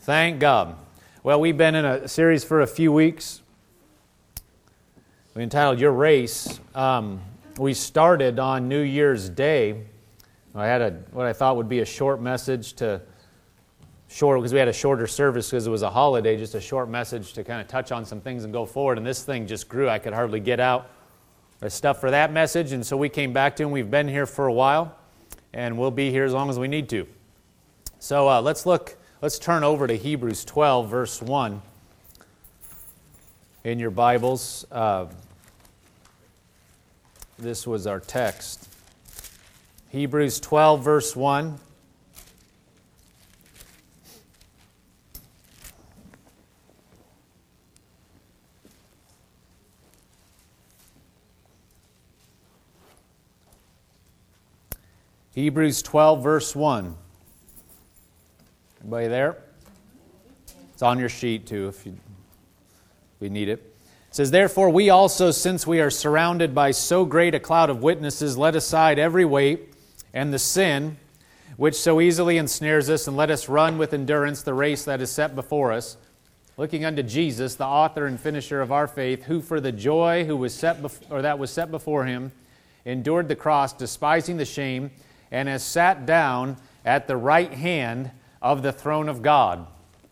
Thank God. Well, we've been in a series for a few weeks. We entitled Your Race. We started on New Year's Day. I had what I thought would be a short message because we had a shorter service because it was a holiday, just a short message to kind of touch on some things and go forward. And this thing just grew. I could hardly get out the stuff for that message. And so we came back to it, and we've been here for a while. And we'll be here as long as we need to. So let's turn over to Hebrews 12, verse 1 in your Bibles. This was our text. Hebrews 12, verse 1. Hebrews 12, verse 1. Everybody there? It's on your sheet, too, if you need it. It says, "Therefore we also, since we are surrounded by so great a cloud of witnesses, let aside every weight and the sin which so easily ensnares us, and let us run with endurance the race that is set before us, looking unto Jesus, the author and finisher of our faith, who for the joy that was set before him endured the cross, despising the shame, and has sat down at the right hand of the throne of God."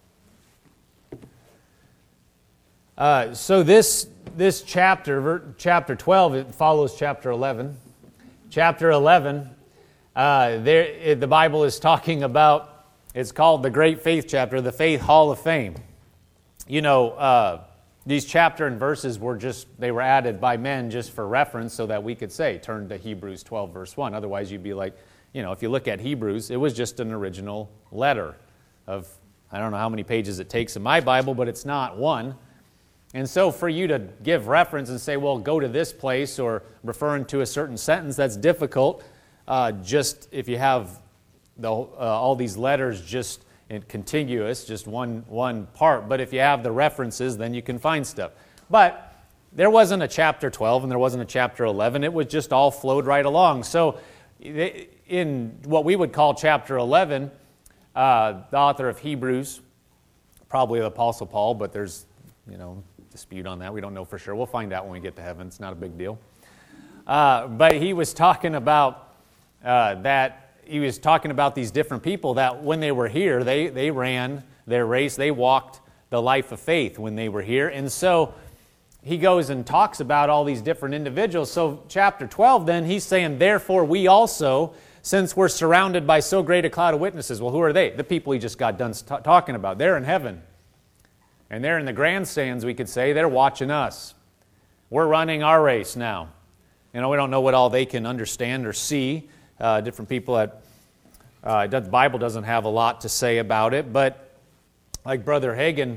So this chapter 12, it follows chapter 11. Chapter 11, the Bible is talking about, it's called the Great Faith chapter, the Faith Hall of Fame. You know, these chapter and verses they were added by men just for reference so that we could say, turn to Hebrews 12, verse 1. Otherwise, you'd be like, if you look at Hebrews, it was just an original letter of, I don't know how many pages it takes in my Bible, but it's not one. And so for you to give reference and say, well, go to this place or referring to a certain sentence, that's difficult. Just if you have all these letters just contiguous, just one part. But if you have the references, then you can find stuff. But there wasn't a chapter 12 and there wasn't a chapter 11. It was just all flowed right along. So in what we would call chapter 11, the author of Hebrews, probably the Apostle Paul, but there's, dispute on that. We don't know for sure. We'll find out when we get to heaven. It's not a big deal. But he was talking about these different people that when they were here, they ran their race. They walked the life of faith when they were here. And so he goes and talks about all these different individuals. So chapter 12 then, he's saying, therefore we also, since we're surrounded by so great a cloud of witnesses. Well, who are they? The people he just got done talking about. They're in heaven. And they're in the grandstands, we could say. They're watching us. We're running our race now. We don't know what all they can understand or see. Different people the Bible doesn't have a lot to say about it. But like Brother Hagin,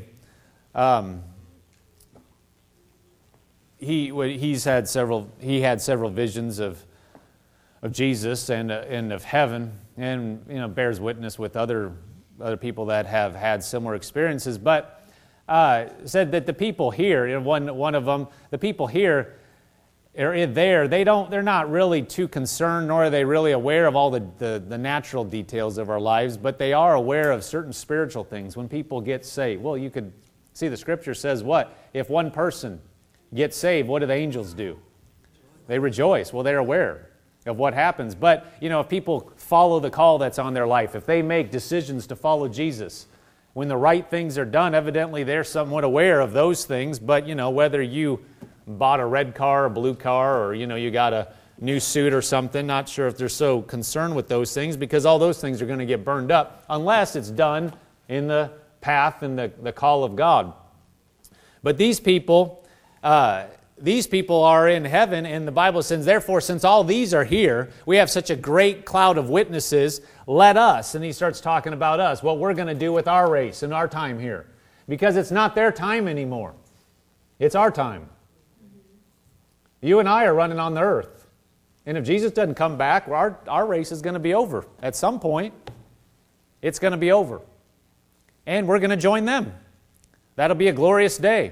he had several visions of Jesus and of heaven, and bears witness with other people that have had similar experiences. But said that the people here, one of them, the people here are there. They're not really too concerned, nor are they really aware of all the natural details of our lives. But they are aware of certain spiritual things. When people get saved, well, you could see the Scripture says what? If one person gets saved, what do the angels do? They rejoice. Well, they're aware of what happens. But, if people follow the call that's on their life, if they make decisions to follow Jesus, when the right things are done, evidently they're somewhat aware of those things. But, whether you bought a red car, a blue car, or, you got a new suit or something, not sure if they're so concerned with those things, because all those things are going to get burned up unless it's done in the path and the call of God. But these people are in heaven, and the Bible says, therefore, since all these are here, we have such a great cloud of witnesses, let us, and he starts talking about us, what we're going to do with our race and our time here. Because it's not their time anymore. It's our time. You and I are running on the earth. And if Jesus doesn't come back, our race is going to be over. At some point, it's going to be over. And we're going to join them. That'll be a glorious day.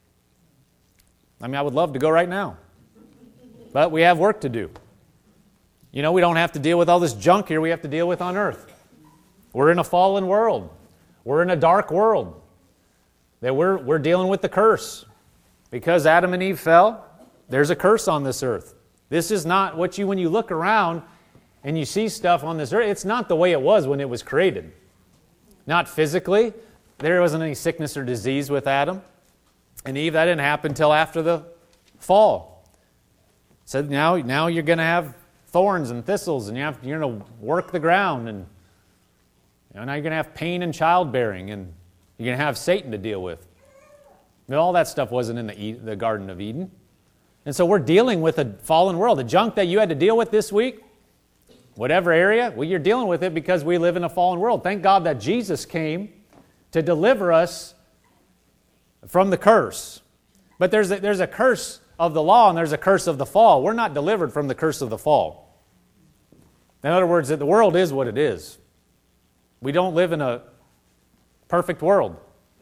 I would love to go right now. But we have work to do. We don't have to deal with all this junk here we have to deal with on earth. We're in a fallen world. We're in a dark world. That we're dealing with the curse. Because Adam and Eve fell, there's a curse on this earth. This is not what when you look around and you see stuff on this earth, it's not the way it was when it was created. Not physically. There wasn't any sickness or disease with Adam and Eve. That didn't happen until after the fall. So now you're going to have thorns and thistles, and you're going to work the ground, and now you're going to have pain and childbearing, and you're going to have Satan to deal with. But all that stuff wasn't in the Garden of Eden. And so we're dealing with a fallen world. The junk that you had to deal with this week, whatever area, well, you're dealing with it because we live in a fallen world. Thank God that Jesus came to deliver us from the curse. But there's a curse of the law and there's a curse of the fall. We're not delivered from the curse of the fall. In other words, that the world is what it is. We don't live in a perfect world.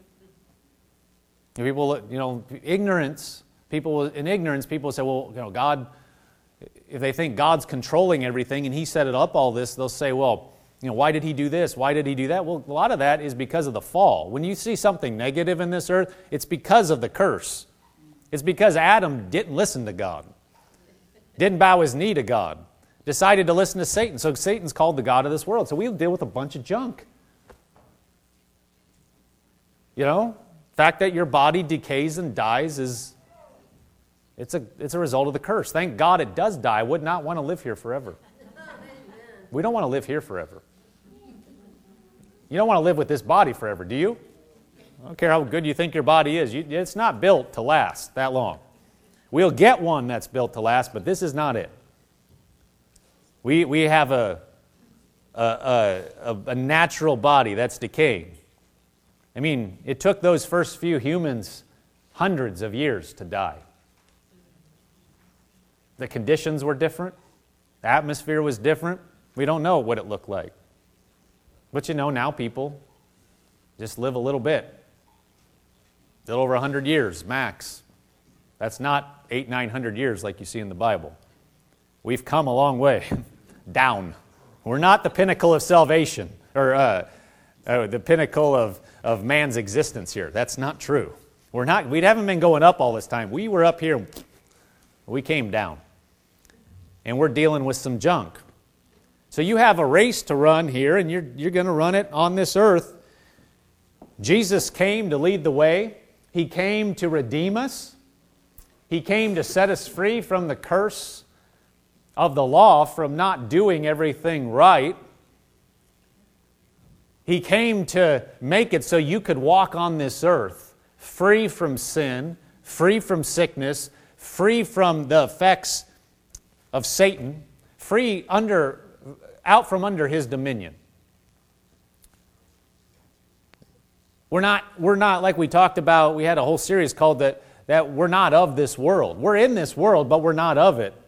People, ignorance. People say, well, God, if they think God's controlling everything and He set it up all this, they'll say, well, why did He do this? Why did He do that? Well, a lot of that is because of the fall. When you see something negative in this earth, it's because of the curse. It's because Adam didn't listen to God, didn't bow his knee to God, decided to listen to Satan. So Satan's called the god of this world. So we deal with a bunch of junk. The fact that your body decays and dies it's a result of the curse. Thank God it does die. I would not want to live here forever. We don't want to live here forever. You don't want to live with this body forever, do you? I don't care how good you think your body is. It's not built to last that long. We'll get one that's built to last, but this is not it. We have a natural body that's decaying. I mean, it took those first few humans hundreds of years to die. The conditions were different. The atmosphere was different. We don't know what it looked like. But now people just live a little bit. A little over 100 years, max. That's not 800-900 years like you see in the Bible. We've come a long way. Down. We're not the pinnacle of salvation, or the pinnacle of man's existence here. That's not true. We haven't been going up all this time. We were up here. We came down. And we're dealing with some junk. So you have a race to run here, and you're going to run it on this earth. Jesus came to lead the way. He came to redeem us. He came to set us free from the curse of the law, from not doing everything right. He came to make it so you could walk on this earth free from sin, free from sickness, free from the effects of Satan, out from under his dominion. We're not like we talked about. We had a whole series called that we're not of this world. We're in this world, but we're not of it.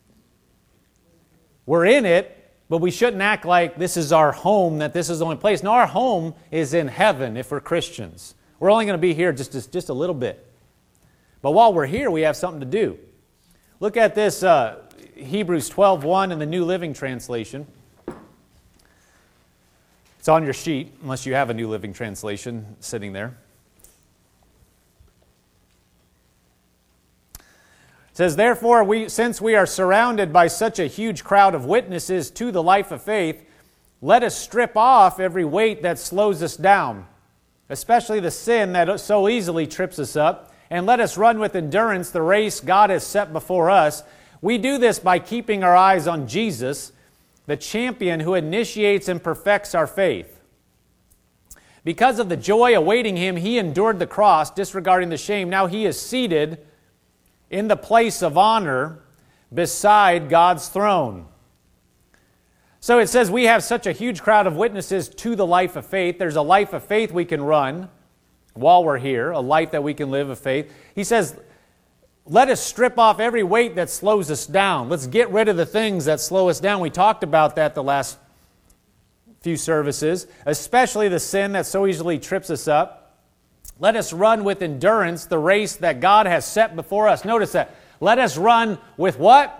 We're in it, but we shouldn't act like this is our home, that this is the only place. No, our home is in heaven if we're Christians. We're only going to be here just a little bit. But while we're here, we have something to do. Look at this Hebrews 12:1 in the New Living Translation. It's on your sheet, unless you have a New Living Translation sitting there. It says, therefore, since we are surrounded by such a huge crowd of witnesses to the life of faith, let us strip off every weight that slows us down, especially the sin that so easily trips us up, and let us run with endurance the race God has set before us. We do this by keeping our eyes on Jesus, the champion who initiates and perfects our faith. Because of the joy awaiting him, he endured the cross, disregarding the shame. Now he is seated in the place of honor beside God's throne. So it says we have such a huge crowd of witnesses to the life of faith. There's a life of faith we can run while we're here, a life that we can live of faith. He says, let us strip off every weight that slows us down. Let's get rid of the things that slow us down. We talked about that the last few services, especially the sin that so easily trips us up. Let us run with endurance the race that God has set before us. Notice that. Let us run with what?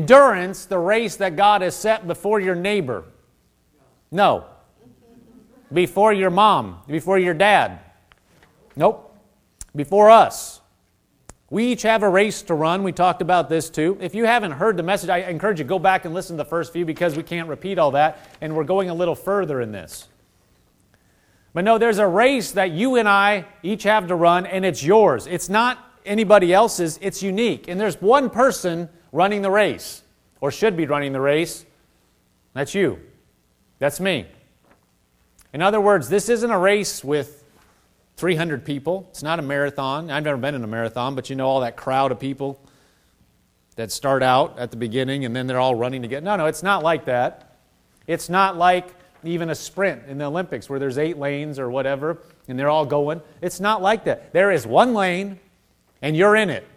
Endurance, the race that God has set before your neighbor. No. Before your mom, before your dad. Nope. Before us. We each have a race to run. We talked about this too. If you haven't heard the message, I encourage you to go back and listen to the first few because we can't repeat all that, and we're going a little further in this. But no, there's a race that you and I each have to run, and it's yours. It's not anybody else's. It's unique. And there's one person running the race, or should be running the race. That's you. That's me. In other words, this isn't a race with 300 people. It's not a marathon. I've never been in a marathon, but you know all that crowd of people that start out at the beginning and then they're all running together. No, it's not like that. It's not like even a sprint in the Olympics where there's 8 lanes or whatever and they're all going. It's not like that. There is one lane and you're in it.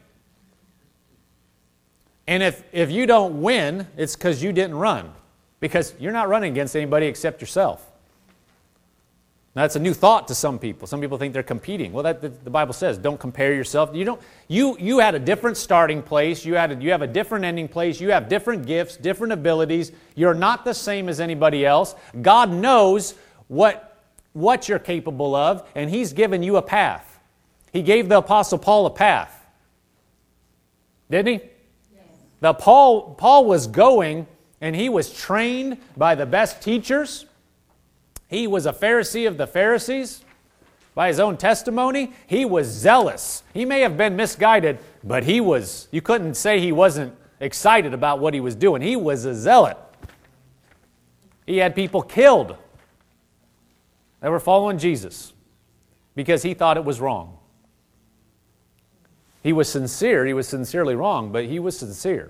And if you don't win, it's because you didn't run. Because you're not running against anybody except yourself. Now, that's a new thought to some people. Some people think they're competing. Well, the Bible says, don't compare yourself. You had a different starting place. You have a different ending place. You have different gifts, different abilities. You're not the same as anybody else. God knows what you're capable of, and He's given you a path. He gave the Apostle Paul a path. Didn't he? Yes. Paul was going, and he was trained by the best teachers. He was a Pharisee of the Pharisees. By his own testimony, he was zealous. He may have been misguided, but you couldn't say he wasn't excited about what he was doing. He was a zealot. He had people killed that were following Jesus because he thought it was wrong. He was sincere. He was sincerely wrong, but he was sincere.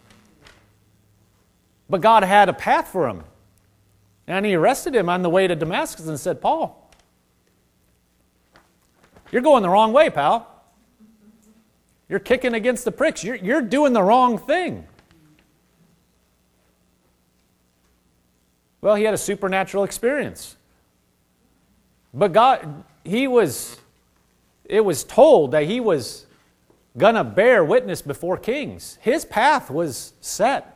But God had a path for him. And He arrested him on the way to Damascus and said, Paul, you're going the wrong way, pal. You're kicking against the pricks. You're doing the wrong thing. Well, he had a supernatural experience. But it was told that he was going to bear witness before kings. His path was set.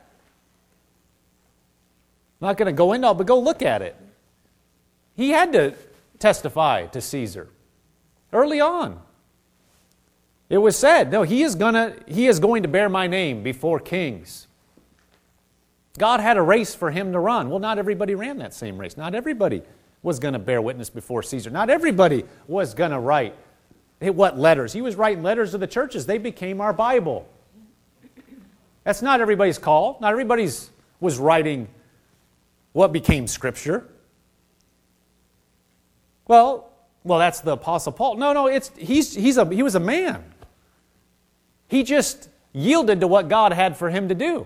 I'm not going to go into it, but go look at it. He had to testify to Caesar early on. It was said, no, he is going to bear my name before kings. God had a race for him to run. Well, not everybody ran that same race. Not everybody was going to bear witness before Caesar. Not everybody was going to write what letters. He was writing letters to the churches. They became our Bible. That's not everybody's call. Not everybody was writing what became Scripture. Well, that's the Apostle Paul. No, he was a man. He just yielded to what God had for him to do.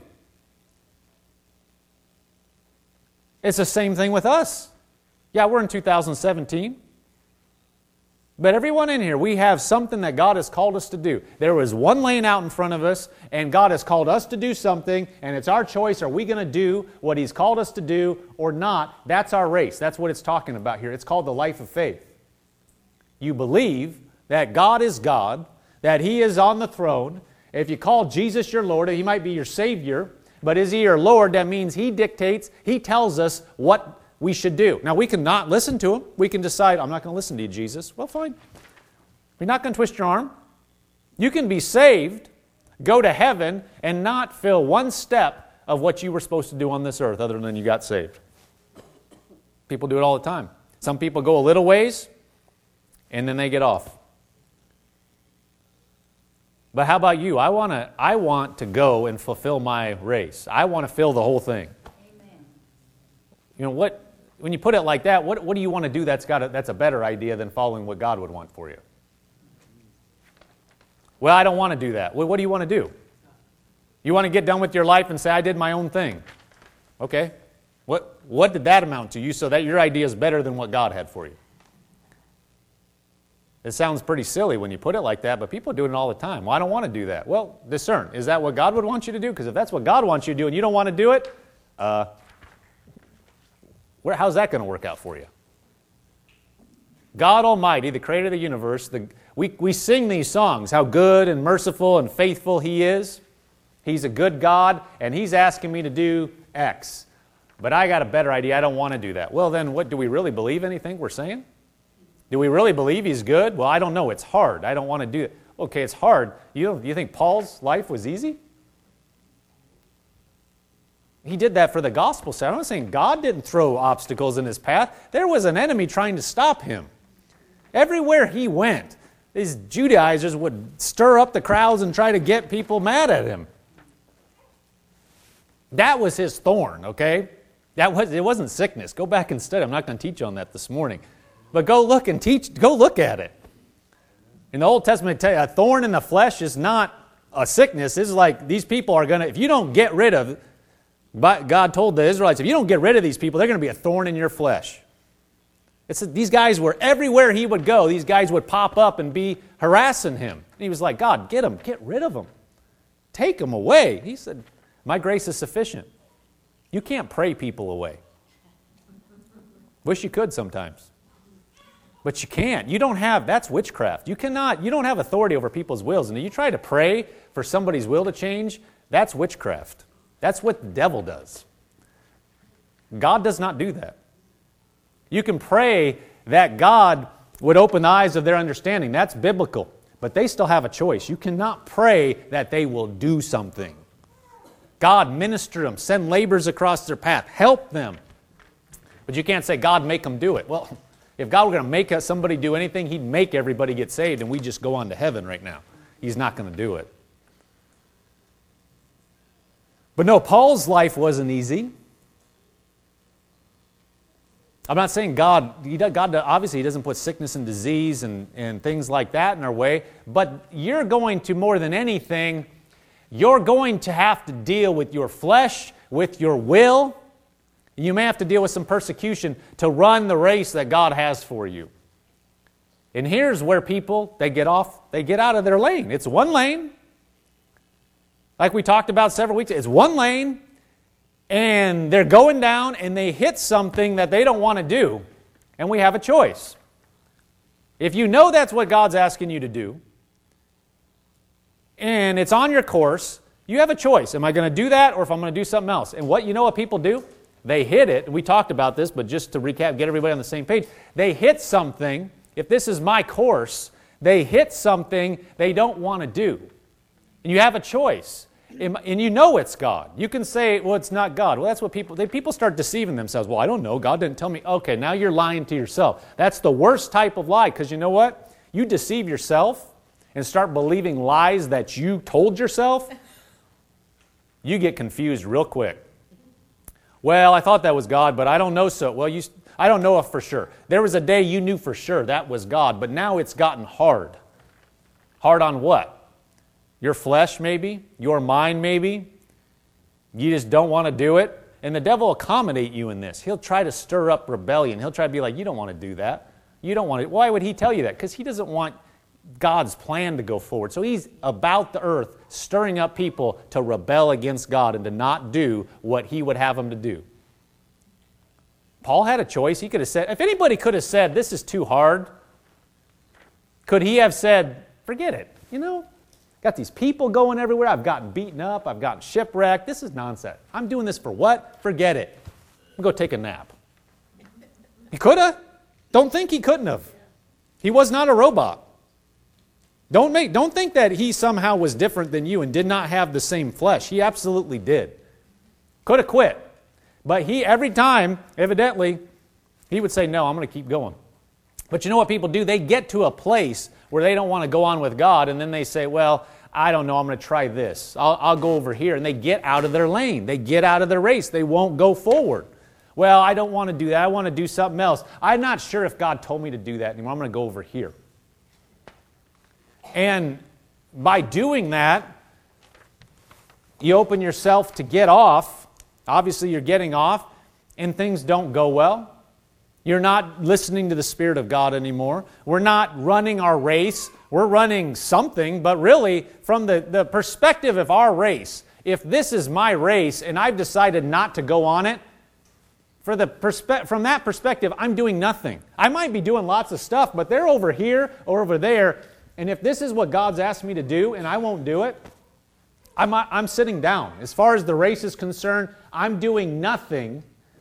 It's the same thing with us. Yeah, we're in 2017. But everyone in here, we have something that God has called us to do. There was one lane out in front of us, and God has called us to do something, and it's our choice. Are we going to do what He's called us to do or not? That's our race. That's what it's talking about here. It's called the life of faith. You believe that God is God, that He is on the throne. If you call Jesus your Lord, He might be your Savior, but is He your Lord? That means He dictates, He tells us what we should do. Now, we can not listen to Him. We can decide, I'm not going to listen to you, Jesus. Well, fine. You're not going to twist your arm. You can be saved, go to heaven, and not fill one step of what you were supposed to do on this earth other than you got saved. People do it all the time. Some people go a little ways, and then they get off. But how about you? I want to go and fulfill my race. I want to fill the whole thing. Amen. You know, when you put it like that, what do you want to do that's a better idea than following what God would want for you? Well, I don't want to do that. Well, what do you want to do? You want to get done with your life and say, I did my own thing. Okay. What did that amount to you so that your idea is better than what God had for you? It sounds pretty silly when you put it like that, but people do it all the time. Well, I don't want to do that. Well, discern. Is that what God would want you to do? Because if that's what God wants you to do and you don't want to do it, how's that going to work out for you? God Almighty, the creator of the universe, we sing these songs, how good and merciful and faithful He is. He's a good God, and He's asking me to do X. But I got a better idea. I don't want to do that. Well, then what, do we really believe anything we're saying? Do we really believe he's good? Well, I don't know. It's hard. I don't want to do it. Okay, it's hard. You think Paul's life was easy? He did that for the gospel's sake. I'm not saying God didn't throw obstacles in his path. There was an enemy trying to stop him. Everywhere he went, these Judaizers would stir up the crowds and try to get people mad at him. That was his thorn, okay? It wasn't sickness. Go back and study. I'm not going to teach you on that this morning. But go look and teach. Go look at it. In the Old Testament, tell you, a thorn in the flesh is not a sickness. It's like these people are going to, if you don't get rid of, but God told the Israelites, if you don't get rid of these people, they're going to be a thorn in your flesh. These guys were, everywhere he would go, these guys would pop up and be harassing him. And he was like, God, get them, get rid of them. Take them away. He said, my grace is sufficient. You can't pray people away. Wish you could sometimes. But you can't. You don't have, that's witchcraft. You don't have authority over people's wills. And if you try to pray for somebody's will to change, that's witchcraft. That's what the devil does. God does not do that. You can pray that God would open the eyes of their understanding. That's biblical. But they still have a choice. You cannot pray that they will do something. God, minister them. Send laborers across their path. Help them. But you can't say, God, make them do it. Well, if God were going to make somebody do anything, He'd make everybody get saved and we just go on to heaven right now. He's not going to do it. But no, Paul's life wasn't easy. I'm not saying God obviously He doesn't put sickness and disease and things like that in our way, but you're going to, more than anything, you're going to have to deal with your flesh, with your will. You may have to deal with some persecution to run the race that God has for you. And here's where people, they get out of their lane. It's one lane. Like we talked about several weeks ago, it's one lane, and they're going down and they hit something that they don't want to do, and we have a choice. If you know that's what God's asking you to do, and it's on your course, you have a choice. Am I going to do that, or if I'm going to do something else? And what people do? They hit it. We talked about this, but just to recap, get everybody on the same page. They hit something. If this is my course, they hit something they don't want to do. And you have a choice. And you know it's God. You can say, well, it's not God. Well, that's what people start deceiving themselves. Well, I don't know. God didn't tell me. Okay, now you're lying to yourself. That's the worst type of lie, because you know what? You deceive yourself and start believing lies that you told yourself, you get confused real quick. Well, I thought that was God, but I don't know so. Well, I don't know if for sure. There was a day you knew for sure that was God, but now it's gotten hard. Hard on what? Your flesh, maybe? Your mind, maybe? You just don't want to do it? And the devil will accommodate you in this. He'll try to stir up rebellion. He'll try to be like, you don't want to do that. You don't want to. Why would he tell you that? Because he doesn't want God's plan to go forward. So he's about the earth, stirring up people to rebel against God and to not do what he would have them to do. Paul had a choice. He could have said, if anybody could have said, this is too hard, could he have said, forget it, got these people going everywhere. I've gotten beaten up. I've gotten shipwrecked. This is nonsense. I'm doing this for what? Forget it. I'm going to go take a nap. He could have. Don't think he couldn't have. He was not a robot. Don't think that he somehow was different than you and did not have the same flesh. He absolutely did. Could have quit. But every time, evidently, he would say, no, I'm going to keep going. But you know what people do? They get to a place where they don't want to go on with God, and then they say, well, I don't know, I'm going to try this. I'll go over here. And they get out of their lane. They get out of the race. They won't go forward. Well, I don't want to do that. I want to do something else. I'm not sure if God told me to do that anymore. I'm going to go over here. And by doing that, you open yourself to get off. Obviously, you're getting off, and things don't go well. You're not listening to the Spirit of God anymore. We're not running our race. We're running something, but really, from the perspective of our race, if this is my race and I've decided not to go on it, from that perspective, I'm doing nothing. I might be doing lots of stuff, but they're over here or over there, and if this is what God's asked me to do and I won't do it, I'm sitting down. As far as the race is concerned, I'm doing nothing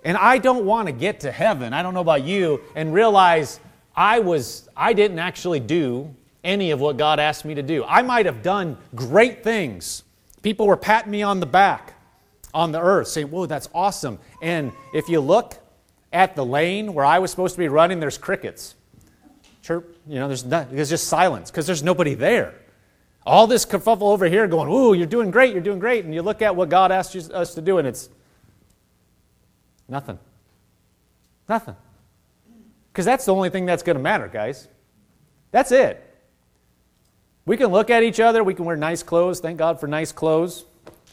And I don't want to get to heaven, I don't know about you, and realize I didn't actually do any of what God asked me to do. I might have done great things. People were patting me on the back on the earth, saying, whoa, that's awesome. And if you look at the lane where I was supposed to be running, there's crickets. Chirp, there's just silence because there's nobody there. All this kerfuffle over here going, ooh, you're doing great. And you look at what God asked us to do, and it's nothing. Nothing. Because that's the only thing that's going to matter, guys. That's it. We can look at each other. We can wear nice clothes. Thank God for nice clothes.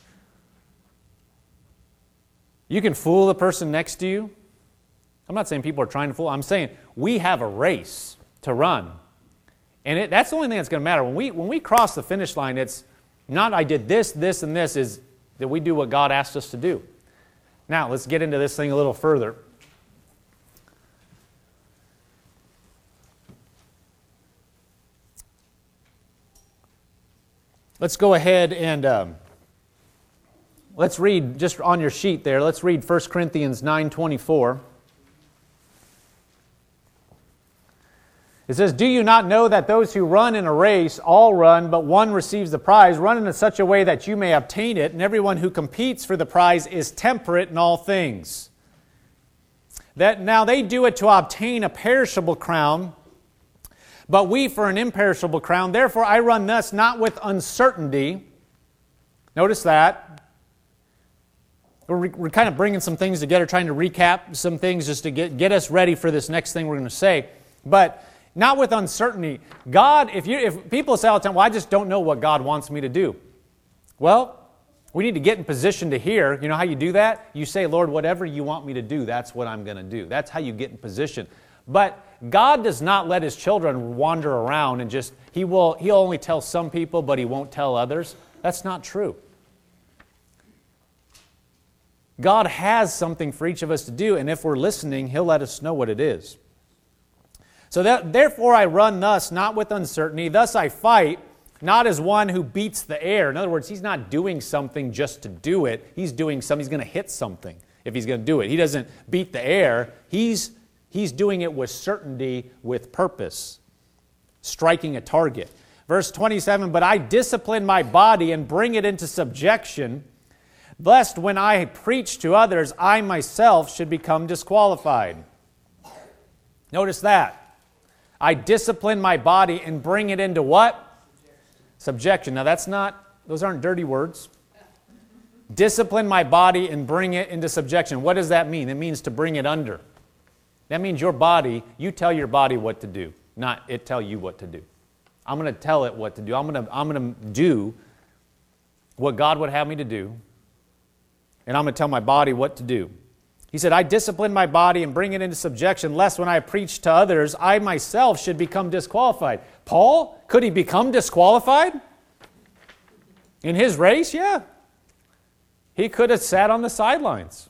You can fool the person next to you. I'm not saying people are trying to fool. I'm saying we have a race to run. And that's the only thing that's going to matter. When we cross the finish line, it's not I did this, this, and this. Is that we do what God asked us to do. Now, let's get into this thing a little further. Let's go ahead and let's read, just on your sheet there, let's read 1 Corinthians 9:24. It says, do you not know that those who run in a race all run, but one receives the prize? Run in such a way that you may obtain it, and everyone who competes for the prize is temperate in all things. That now they do it to obtain a perishable crown, but we for an imperishable crown. Therefore I run thus, not with uncertainty. Notice that. We're kind of bringing some things together, trying to recap some things just to get us ready for this next thing we're going to say. But not with uncertainty. God, if people say all the time, well, I just don't know what God wants me to do. Well, we need to get in position to hear. You know how you do that? You say, Lord, whatever you want me to do, that's what I'm going to do. That's how you get in position. But God does not let His children wander around and just, He'll only tell some people, but He won't tell others. That's not true. God has something for each of us to do, and if we're listening, He'll let us know what it is. So therefore I run thus, not with uncertainty. Thus I fight, not as one who beats the air. In other words, he's not doing something just to do it. He's doing something. He's going to hit something if he's going to do it. He doesn't beat the air. He's doing it with certainty, with purpose, striking a target. Verse 27, but I discipline my body and bring it into subjection, lest when I preach to others, I myself should become disqualified. Notice that. I discipline my body and bring it into what? Subjection. Now those aren't dirty words. Discipline my body and bring it into subjection. What does that mean? It means to bring it under. That means your body, you tell your body what to do, not it tell you what to do. I'm going to tell it what to do. I'm going to do what God would have me to do, and I'm going to tell my body what to do. He said, I discipline my body and bring it into subjection, lest when I preach to others, I myself should become disqualified. Paul, could he become disqualified? In his race? Yeah. He could have sat on the sidelines.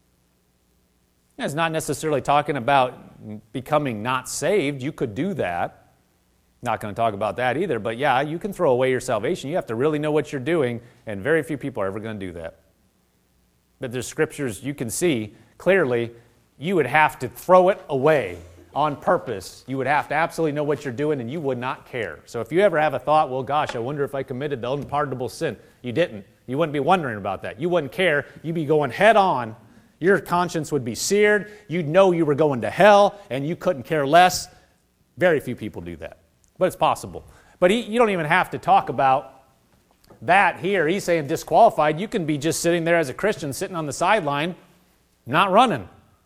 It's not necessarily talking about becoming not saved. You could do that. Not going to talk about that either, but yeah, you can throw away your salvation. You have to really know what you're doing, and very few people are ever going to do that. But there's scriptures you can see clearly you would have to throw it away on purpose. You would have to absolutely know what you're doing, and you would not care. So if you ever have a thought, well, gosh, I wonder if I committed the unpardonable sin. You didn't. You wouldn't be wondering about that. You wouldn't care. You'd be going head on. Your conscience would be seared. You'd know you were going to hell, and you couldn't care less. Very few people do that. But it's possible. But you don't even have to talk about that here. He's saying disqualified. You can be just sitting there as a Christian, sitting on the sideline, not running.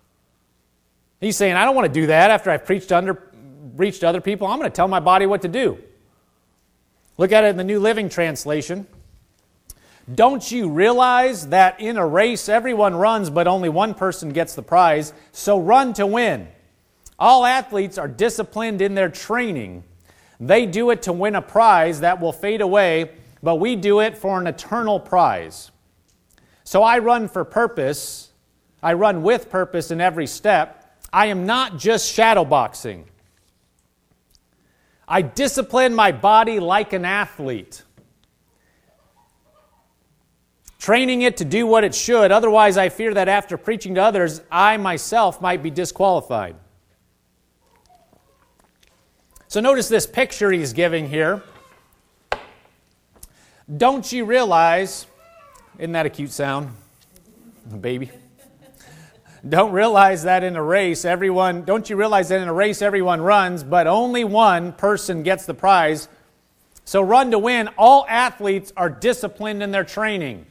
He's saying, I don't want to do that after I've preached to other people. I'm going to tell my body what to do. Look at it in the New Living Translation. Don't you realize that in a race everyone runs, but only one person gets the prize? So run to win. All athletes are disciplined in their training. They do it to win a prize that will fade away, but we do it for an eternal prize. So I run for purpose. I run with purpose in every step. I am not just shadowboxing. I discipline my body like an athlete. training it to do what it should. Otherwise, I fear that after preaching to others, I myself might be disqualified. So notice this picture he's giving here. Don't you realize, isn't that a cute sound, baby? Don't you realize that in a race everyone runs, but only one person gets the prize. So run to win. All athletes are disciplined in their training.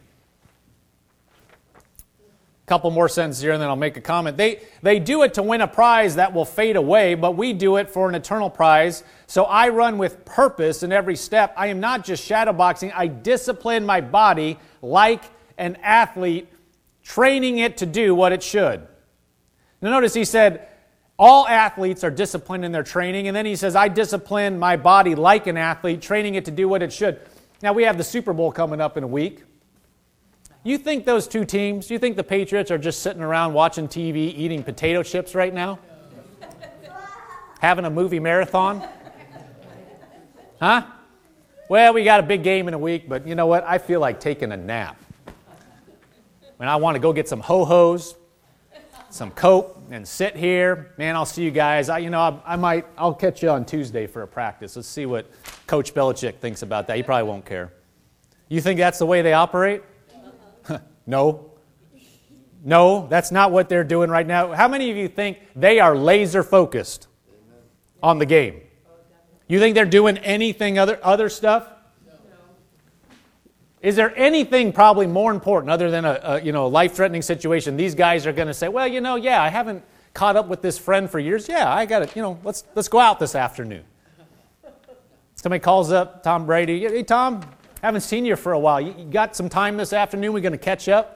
Couple more sentences here and then I'll make a comment. They do it to win a prize that will fade away, but we do it for an eternal prize. So I run with purpose in every step. I am not just shadowboxing. I discipline my body like an athlete, training it to do what it should. Now notice he said, all athletes are disciplined in their training, and then he says, I discipline my body like an athlete, training it to do what it should. Now we have the Super Bowl coming up in a week. You think those two teams, you think the Patriots are just sitting around watching TV, eating potato chips right now? Having a movie marathon? Huh? Well, we got a big game in a week, but you know what? I feel like taking a nap. And I want to go get some ho-hos, some Coke, and sit here. Man, I'll see you guys. I'll catch you on Tuesday for a practice. Let's see what Coach Belichick thinks about that. He probably won't care. You think that's the way they operate? No. No, that's not what they're doing right now. How many of you think they are laser focused on the game? You think they're doing anything other stuff? No. Is there anything probably more important other than a life-threatening situation? These guys are going to say, well, I haven't caught up with this friend for years. Yeah, I got it. Let's go out this afternoon. Somebody calls up Tom Brady. Hey, Tom, haven't seen you for a while. You got some time this afternoon? We're going to catch up.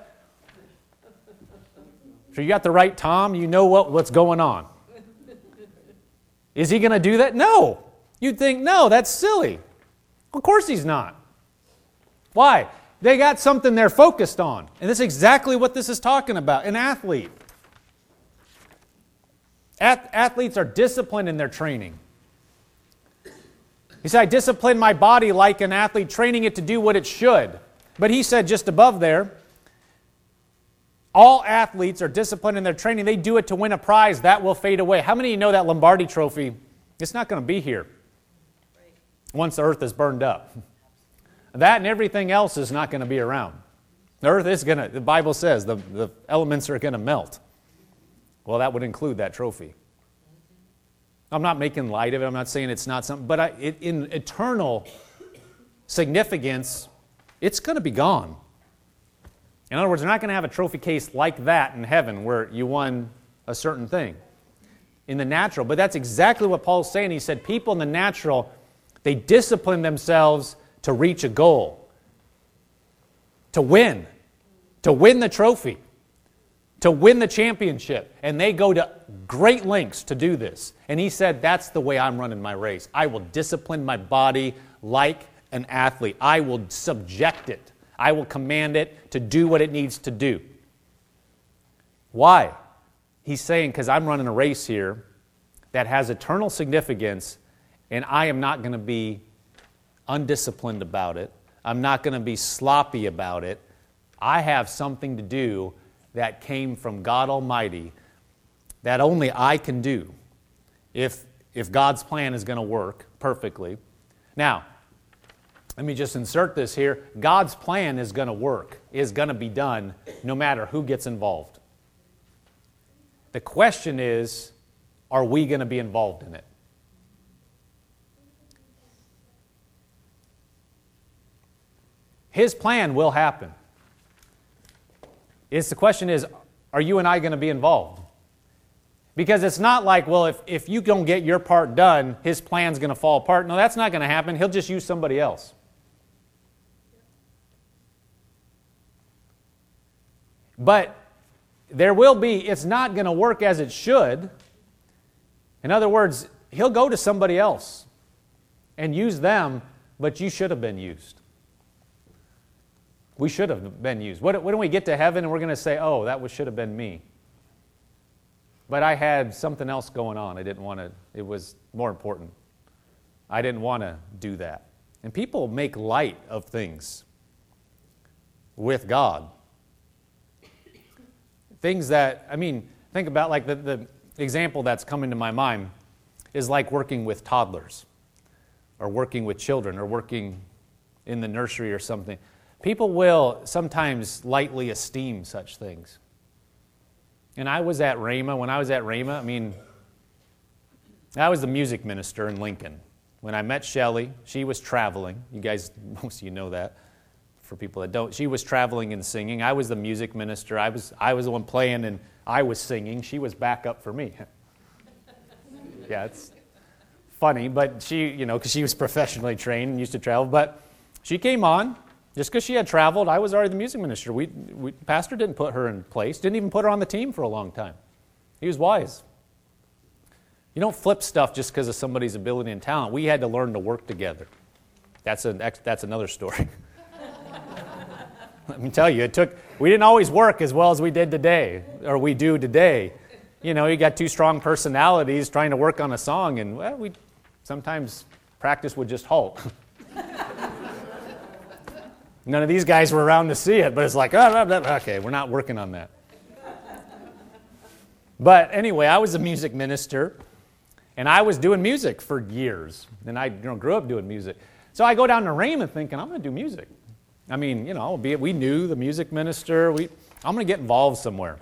So you got the right Tom. You know what's going on. Is he going to do that? No. You'd think, no, that's silly. Of course he's not. Why? They got something they're focused on. And that's exactly what this is talking about, an athlete. Athletes are disciplined in their training. He said, I discipline my body like an athlete, training it to do what it should. But he said just above there, all athletes are disciplined in their training. They do it to win a prize that will fade away. How many of you know that Lombardi trophy, it's not going to be here once the earth is burned up? That and everything else is not going to be around. The earth is going to, the Bible says, the elements are going to melt. Well, that would include that trophy. I'm not making light of it. I'm not saying it's not something, but in eternal significance, it's going to be gone. In other words, they're not going to have a trophy case like that in heaven where you won a certain thing in the natural. But that's exactly what Paul's saying. He said people in the natural, they discipline themselves to reach a goal, to win the trophy, to win the championship. And they go to great lengths to do this. And he said, that's the way I'm running my race. I will discipline my body like an athlete. I will subject it. I will command it to do what it needs to do. Why? He's saying, because I'm running a race here that has eternal significance, and I am not going to be undisciplined about it. I'm not going to be sloppy about it. I have something to do that came from God Almighty that only I can do if God's plan is going to work perfectly. Now, let me just insert this here. God's plan is going to work, is going to be done no matter who gets involved. The question is, are we going to be involved in it? His plan will happen. The question is, are you and I going to be involved? Because it's not like, well, if you don't get your part done, his plan's going to fall apart. No, that's not going to happen. He'll just use somebody else. But there will be, it's not going to work as it should. In other words, he'll go to somebody else and use them, but you should have been used. We should have been used. When we get to heaven and we're going to say, oh, that should have been me. But I had something else going on. I didn't want to, it was more important. I didn't want to do that. And people make light of things. with God. Things that, think about like the example that's coming to my mind is like working with toddlers or working with children or working in the nursery or something. People will sometimes lightly esteem such things. And I was at Rhema. When I was at Rhema, I was the music minister in Lincoln. When I met Shelley, she was traveling. You guys, most of you know that. For people that don't, she was traveling and singing. I was the music minister. I was the one playing and I was singing. She was back up for me. Yeah, it's funny, but she, because she was professionally trained and used to travel. But she came on. Just because she had traveled, I was already the music minister. Pastor didn't put her in place, didn't even put her on the team for a long time. He was wise. You don't flip stuff just because of somebody's ability and talent. We had to learn to work together. That's another story. Let me tell you, we didn't always work as well as we did today, or we do today. You got two strong personalities trying to work on a song, and sometimes practice would just halt. None of these guys were around to see it, but it's like, okay, we're not working on that. But anyway, I was a music minister, and I was doing music for years, and I grew up doing music. So I go down to Rhema thinking, I'm going to do music. We knew the music minister. I'm going to get involved somewhere.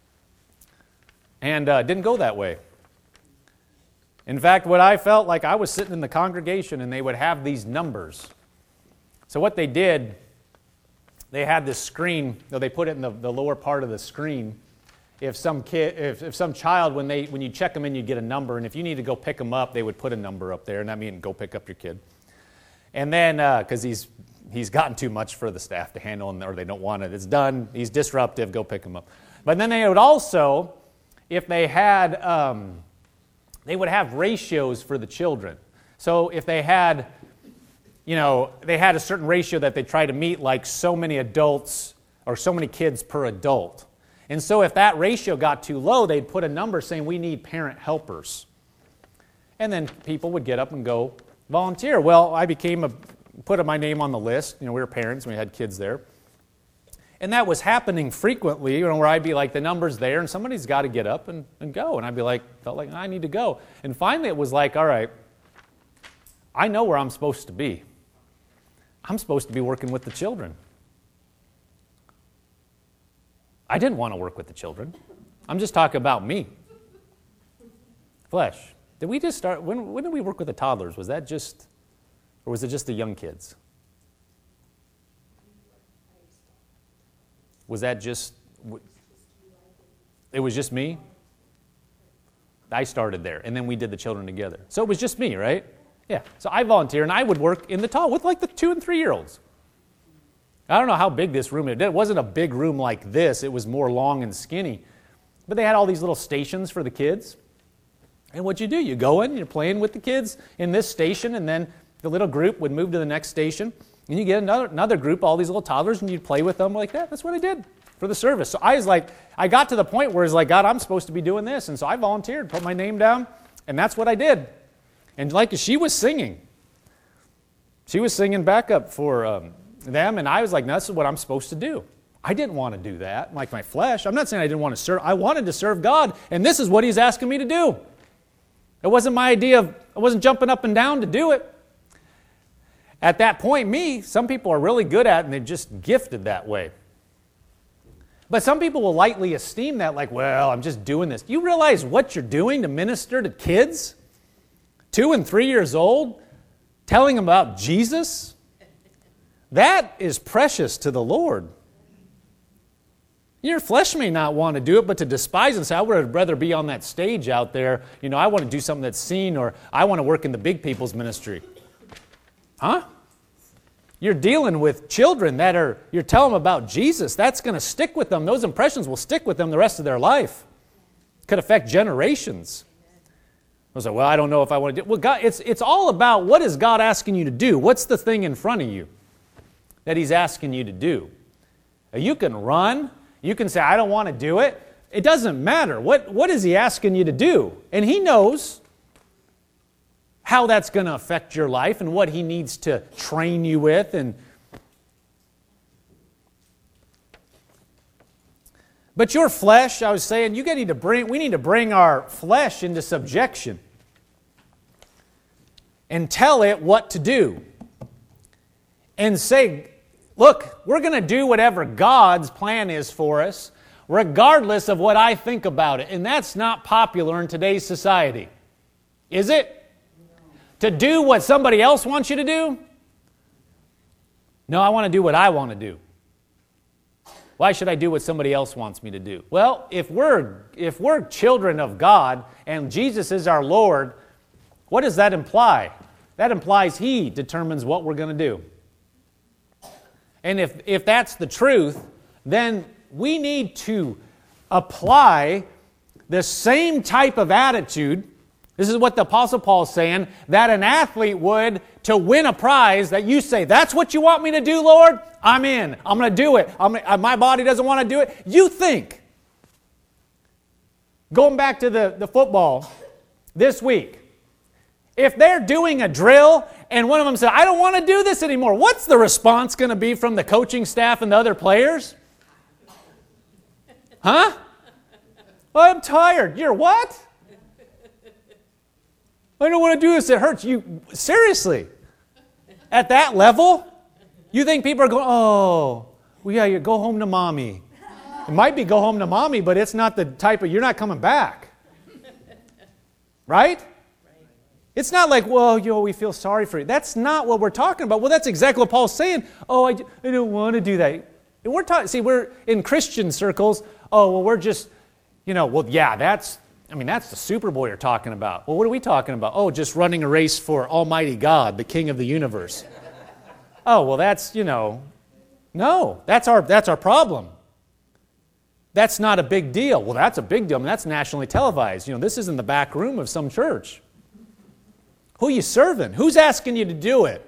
And it didn't go that way. In fact, what I felt like I was sitting in the congregation, and they would have these numbers. So what they did, they had this screen, they put it in the lower part of the screen. If some child, when you check them in, you get a number, and if you need to go pick them up, they would put a number up there, and that means go pick up your kid. And then, because he's gotten too much for the staff to handle, or they don't want it, it's done, he's disruptive, go pick him up. But then they would also, if they had, they would have ratios for the children. So if they had, they had a certain ratio that they try to meet, like so many adults or so many kids per adult. And so if that ratio got too low, they'd put a number saying, we need parent helpers. And then people would get up and go volunteer. Well, I put my name on the list. We were parents, and we had kids there. And that was happening frequently, where I'd be like, the number's there, and somebody's got to get up and go. And I'd be like, felt like I need to go. And finally it was like, all right, I know where I'm supposed to be. I'm supposed to be working with the children. I didn't want to work with the children. I'm just talking about me. Flesh. Did we just start, when did we work with the toddlers? Was that just, or was it just the young kids? Was that just, it was just me? I started there, and then we did the children together. So it was just me, right? Yeah. So I volunteered, and I would work in the toddler with like the 2- and 3-year-olds. I don't know how big this room is. It wasn't a big room like this. It was more long and skinny. But they had all these little stations for the kids. And what you do, you go in, you're playing with the kids in this station, and then the little group would move to the next station, and you get another group, all these little toddlers, and you'd play with them like that. That's what I did for the service. So I got to the point where it's like, God, I'm supposed to be doing this. And so I volunteered, put my name down, and that's what I did. And she was singing. She was singing backup for them, and I was like, no, this is what I'm supposed to do. I didn't want to do that, like my flesh. I'm not saying I didn't want to serve. I wanted to serve God, and this is what He's asking me to do. It wasn't my idea. I wasn't jumping up and down to do it. At that point, some people are really good at it, and they're just gifted that way. But some people will lightly esteem that, like, well, I'm just doing this. Do you realize what you're doing to minister to kids? 2 and 3 years old, telling them about Jesus? That is precious to the Lord. Your flesh may not want to do it, but to despise and say, I would rather be on that stage out there. I want to do something that's seen, or I want to work in the big people's ministry. Huh? You're dealing with children you're telling them about Jesus. That's going to stick with them. Those impressions will stick with them the rest of their life. It could affect generations. I was like, well, I don't know if I want to do it. Well, God, it's all about, what is God asking you to do? What's the thing in front of you that He's asking you to do? You can run. You can say, I don't want to do it. It doesn't matter. What is He asking you to do? And He knows how that's going to affect your life and what He needs to train you with. And But your flesh, I was saying, we need to bring our flesh into subjection and tell it what to do. And say, look, we're going to do whatever God's plan is for us, regardless of what I think about it. And that's not popular in today's society. Is it? To do what somebody else wants you to do? No, I want to do what I want to do. Why should I do what somebody else wants me to do? Well, if we're children of God and Jesus is our Lord, what does that imply? That implies He determines what we're going to do. And if that's the truth, then we need to apply the same type of attitude. This is what the Apostle Paul is saying, that an athlete would to win a prize, that you say, that's what you want me to do, Lord? I'm in. I'm going to do it. My body doesn't want to do it. You think. Going back to the football this week, if they're doing a drill and one of them says, I don't want to do this anymore, what's the response going to be from the coaching staff and the other players? Huh? Well, I'm tired. You're what? I don't want to do this. It hurts. You seriously? At that level? You think people are going, oh, well, yeah, you go home to mommy. It might be go home to mommy, but it's not the type of, you're not coming back. Right? It's not like, well, we feel sorry for you. That's not what we're talking about. Well, that's exactly what Paul's saying. Oh, I don't want to do that. And we're in Christian circles. Oh, well, we're just, well, yeah, that's the Super Bowl you're talking about. Well, what are we talking about? Oh, just running a race for Almighty God, the King of the universe. Oh, well, that's, no, that's our problem. That's not a big deal. Well, that's a big deal. That's nationally televised. This is in the back room of some church. Who are you serving? Who's asking you to do it?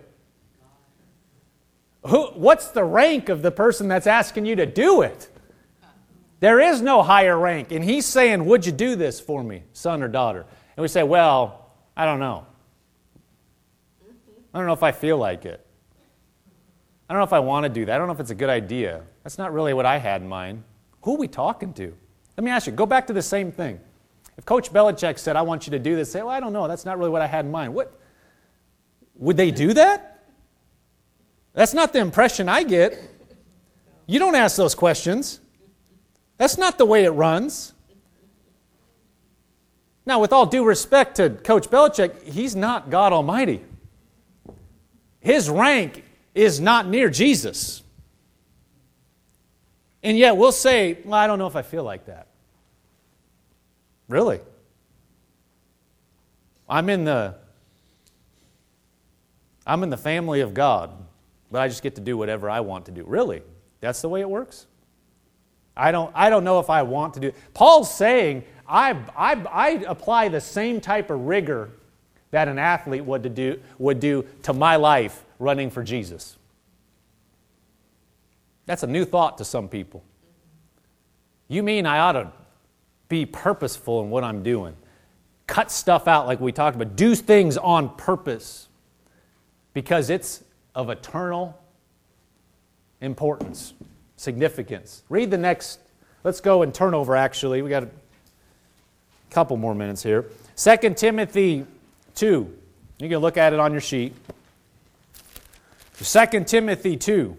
What's the rank of the person that's asking you to do it? There is no higher rank. And he's saying, would you do this for me, son or daughter? And we say, well, I don't know. I don't know if I feel like it. I don't know if I want to do that. I don't know if it's a good idea. That's not really what I had in mind. Who are we talking to? Let me ask you, go back to the same thing. If Coach Belichick said, I want you to do this, say, well, I don't know. That's not really what I had in mind. What? Would they do that? That's not the impression I get. You don't ask those questions. That's not the way it runs. Now, with all due respect to Coach Belichick, he's not God Almighty. His rank is not near Jesus. And yet we'll say, well, I don't know if I feel like that. Really? I'm in the family of God, but I just get to do whatever I want to do. Really? That's the way it works? I don't know if I want to do it. Paul's saying, I apply the same type of rigor that an athlete would do to my life running for Jesus. That's a new thought to some people. You mean I ought to be purposeful in what I'm doing? Cut stuff out like we talked about. Do things on purpose because it's of eternal importance, significance. Read the next. Let's go and turn over, actually. We got a couple more minutes here. 2 Timothy 2. You can look at it on your sheet. 2 Timothy 2.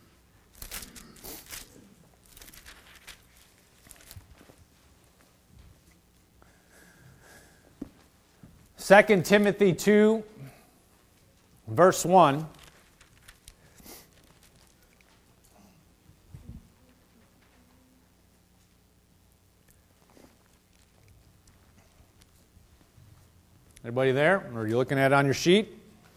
Second Timothy 2, verse 1. Everybody there? Or are you looking at it on your sheet?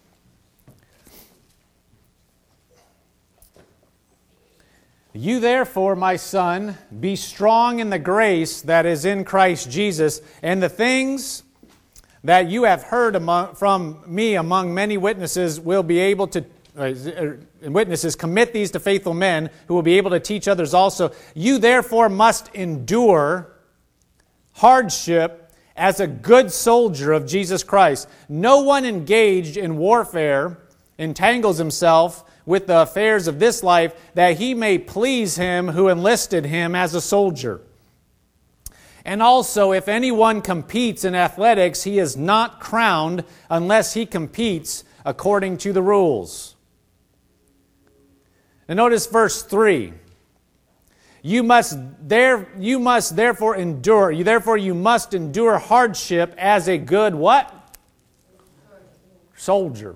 You therefore, my son, be strong in the grace that is in Christ Jesus, and the things that you have heard from me among many witnesses will be able to, witnesses, commit these to faithful men who will be able to teach others also. You therefore must endure hardship as a good soldier of Jesus Christ. No one engaged in warfare entangles himself with the affairs of this life, that he may please him who enlisted him as a soldier. And also, if anyone competes in athletics, he is not crowned unless he competes according to the rules. Now notice verse 3. You must therefore endure. You must endure hardship as a good what? Soldier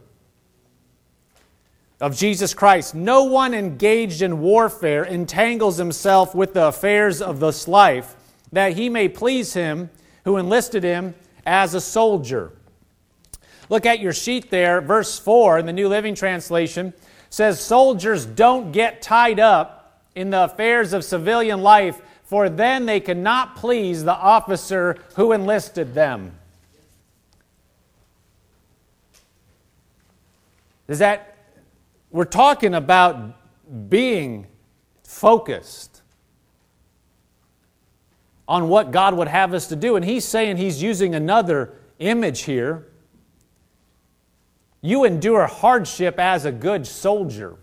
of Jesus Christ. No one engaged in warfare entangles himself with the affairs of this life, that he may please him who enlisted him as a soldier. Look at your sheet there, verse 4 in the New Living Translation says, soldiers don't get tied up in the affairs of civilian life, for then they cannot please the officer who enlisted them. We're talking about being focused on what God would have us to do. And he's saying, he's using another image here. You endure hardship as a good soldier.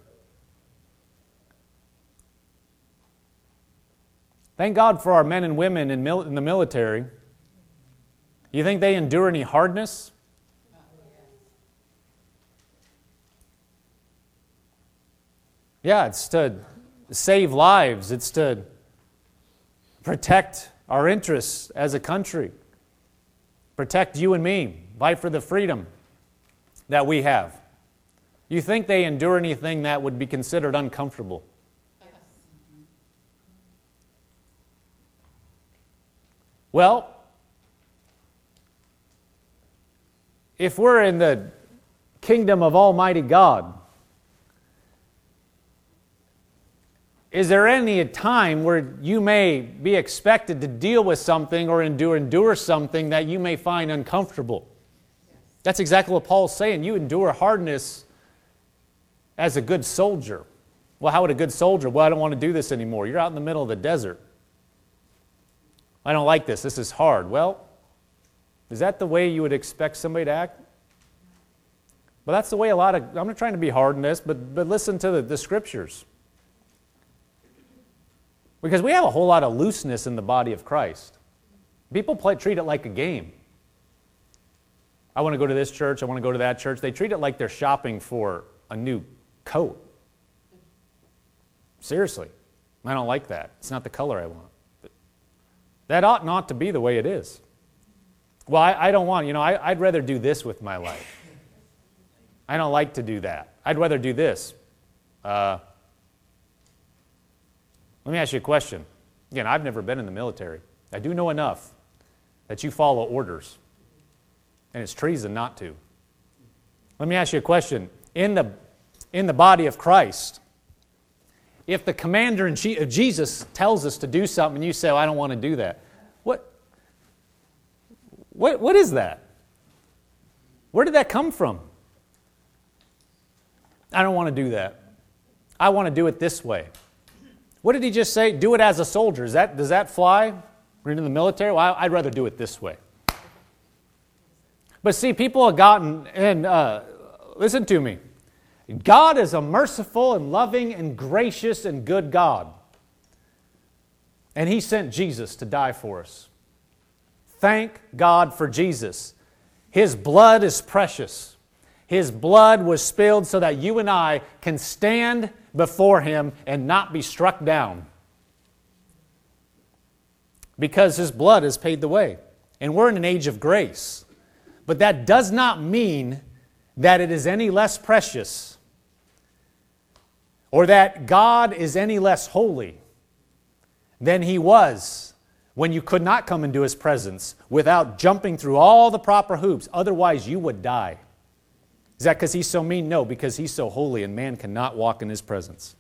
Thank God for our men and women in the military. You think they endure any hardness? Yeah, it's to save lives. It's to protect our interests as a country. Protect you and me. Fight for the freedom that we have. You think they endure anything that would be considered uncomfortable? Well, if we're in the kingdom of Almighty God, is there any time where you may be expected to deal with something or endure something that you may find uncomfortable? That's exactly what Paul's saying. You endure hardness as a good soldier. Well, how would a good soldier? Well, I don't want to do this anymore. You're out in the middle of the desert. I don't like this. This is hard. Well, is that the way you would expect somebody to act? Well, that's the way I'm not trying to be hard in this, but listen to the Scriptures. Because we have a whole lot of looseness in the body of Christ. People treat it like a game. I want to go to this church, I want to go to that church. They treat it like they're shopping for a new coat. Seriously, I don't like that. It's not the color I want. That ought not to be the way it is. Well, I don't want, I'd rather do this with my life. I don't like to do that. I'd rather do this. Let me ask you a question. Again, I've never been in the military. I do know enough that you follow orders, and it's treason not to. Let me ask you a question. In the body of Christ, if the commander-in-chief of Jesus tells us to do something and you say, I don't want to do that, what is that? Where did that come from? I don't want to do that. I want to do it this way. What did he just say? Do it as a soldier. Does that fly? We're in the military? Well, I'd rather do it this way. But see, people have gotten, and listen to me. God is a merciful and loving and gracious and good God. And He sent Jesus to die for us. Thank God for Jesus. His blood is precious. His blood was spilled so that you and I can stand before Him and not be struck down. Because His blood has paid the way. And we're in an age of grace. But that does not mean that it is any less precious or that God is any less holy than He was when you could not come into His presence without jumping through all the proper hoops. Otherwise, you would die. Is that because He's so mean? No, because He's so holy and man cannot walk in His presence.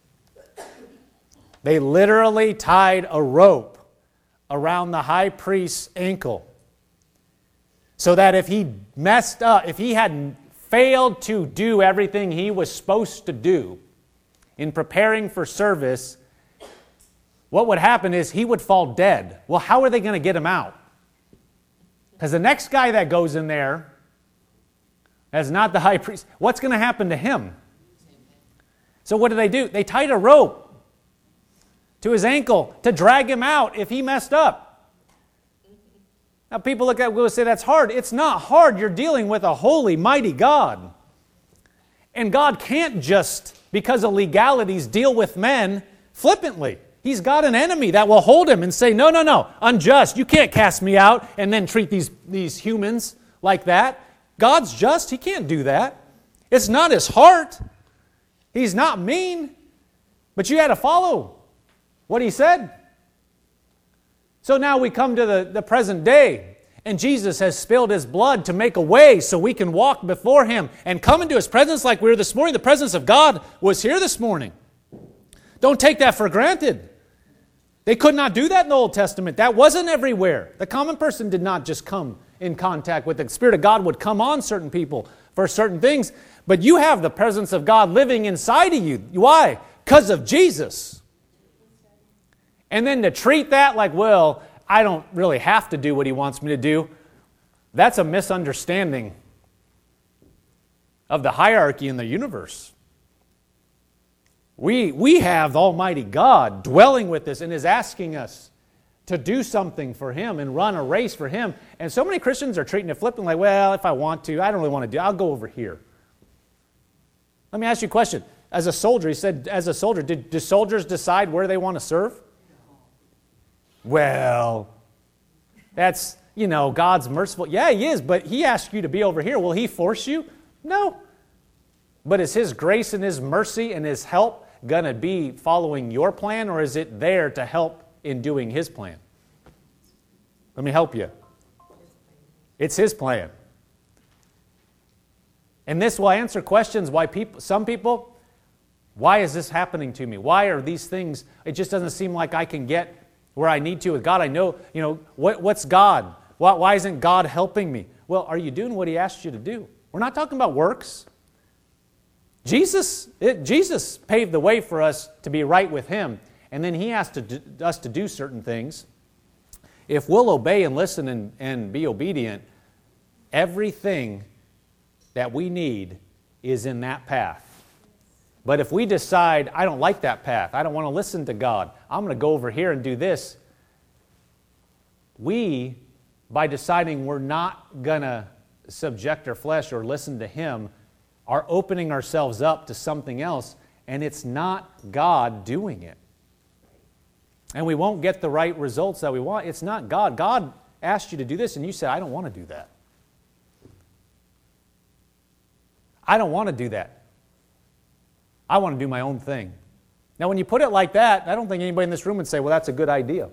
They literally tied a rope around the high priest's ankle so that if he messed up, if he had failed to do everything he was supposed to do in preparing for service, what would happen is he would fall dead. Well, how are they going to get him out? Because the next guy that goes in there, that's not the high priest, what's going to happen to him? So what do? They tied a rope to his ankle to drag him out if he messed up. Now people look at it and say that's hard. It's not hard. You're dealing with a holy, mighty God. And God can't just, because of legalities, deal with men flippantly. He's got an enemy that will hold him and say, no, unjust. You can't cast me out and then treat these humans like that. God's just. He can't do that. It's not his heart. He's not mean. But you had to follow what he said. So now we come to the present day. And Jesus has spilled his blood to make a way so we can walk before him and come into his presence like we were this morning. The presence of God was here this morning. Don't take that for granted. They could not do that in the Old Testament. That wasn't everywhere. The common person did not just come in contact with it. The Spirit of God would come on certain people for certain things. But you have the presence of God living inside of you. Why? Because of Jesus. And then to treat that like, well, I don't really have to do what he wants me to do, that's a misunderstanding of the hierarchy in the universe. We have Almighty God dwelling with us and is asking us to do something for him and run a race for him. And so many Christians are treating it flippantly, like, well, if I want to, I don't really want to do it. I'll go over here. Let me ask you a question. As a soldier, he said, as a soldier, do soldiers decide where they want to serve? Well, that's, God's merciful. Yeah, he is, but he asked you to be over here. Will he force you? No. But is his grace and his mercy and his help going to be following your plan, or is it there to help in doing his plan? Let me help you. It's his plan. And this will answer questions why some people, why is this happening to me? Why are these things, it just doesn't seem like I can get where I need to with God. I know, what's God? Why isn't God helping me? Well, are you doing what he asked you to do? We're not talking about works. Jesus paved the way for us to be right with him, and then he asked us to do certain things. If we'll obey and listen and be obedient, everything that we need is in that path. But if we decide, I don't like that path, I don't want to listen to God, I'm going to go over here and do this, we, by deciding we're not going to subject our flesh or listen to him, are opening ourselves up to something else, and it's not God doing it. And we won't get the right results that we want. It's not God. God asked you to do this, and you said, I don't want to do that. I don't want to do that. I want to do my own thing. Now, when you put it like that, I don't think anybody in this room would say, well, that's a good idea.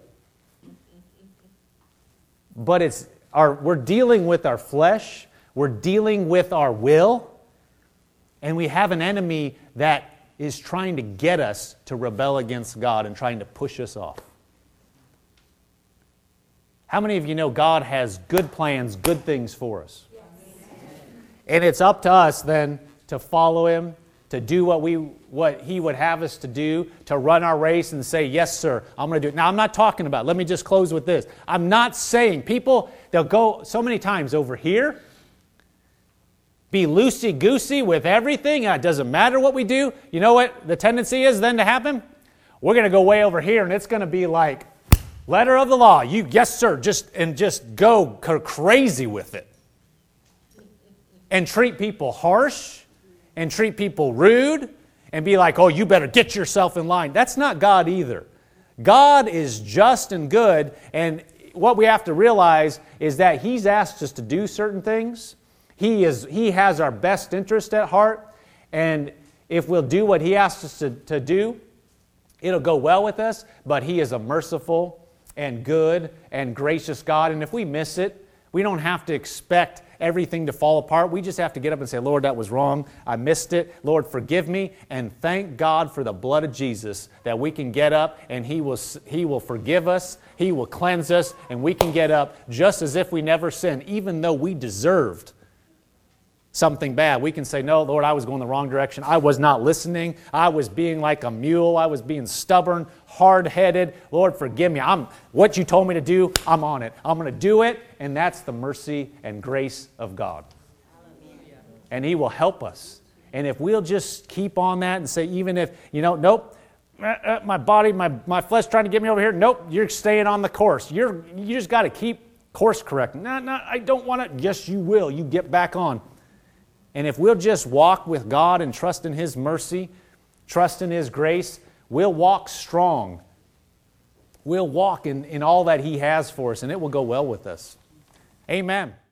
But we're dealing with our flesh. We're dealing with our will. And we have an enemy that is trying to get us to rebel against God and trying to push us off. How many of you know God has good plans, good things for us? Yes. And it's up to us then to follow him, to do what he would have us to do, to run our race and say, yes, sir, I'm going to do it. Now, I'm not talking about, let me just close with this. I'm not saying people, they'll go so many times over here, be loosey-goosey with everything, and it doesn't matter what we do. You know what the tendency is then to happen? We're going to go way over here, and it's going to be like, letter of the law. You, yes, sir, just go crazy with it. And treat people harsh, and treat people rude, and be like, oh, you better get yourself in line. That's not God either. God is just and good, and what we have to realize is that he's asked us to do certain things. He has our best interest at heart, and if we'll do what he asks us to do, it'll go well with us, but he is a merciful and good and gracious God, and if we miss it, we don't have to expect everything to fall apart. We just have to get up and say, Lord, that was wrong. I missed it. Lord, forgive me, and thank God for the blood of Jesus that we can get up, and he will forgive us, he will cleanse us, and we can get up just as if we never sinned, even though we deserved something bad. We can say, no, Lord, I was going the wrong direction. I was not listening. I was being like a mule. I was being stubborn, hard-headed. Lord, forgive me. What you told me to do, I'm on it. I'm going to do it, and that's the mercy and grace of God. Hallelujah. And he will help us. And if we'll just keep on that and say, even if, nope, my body, my flesh trying to get me over here, nope, you're staying on the course. You just got to keep course correcting. No, I don't want to. Yes, you will. You get back on. And if we'll just walk with God and trust in His mercy, trust in His grace, we'll walk strong. We'll walk in all that He has for us, and it will go well with us. Amen.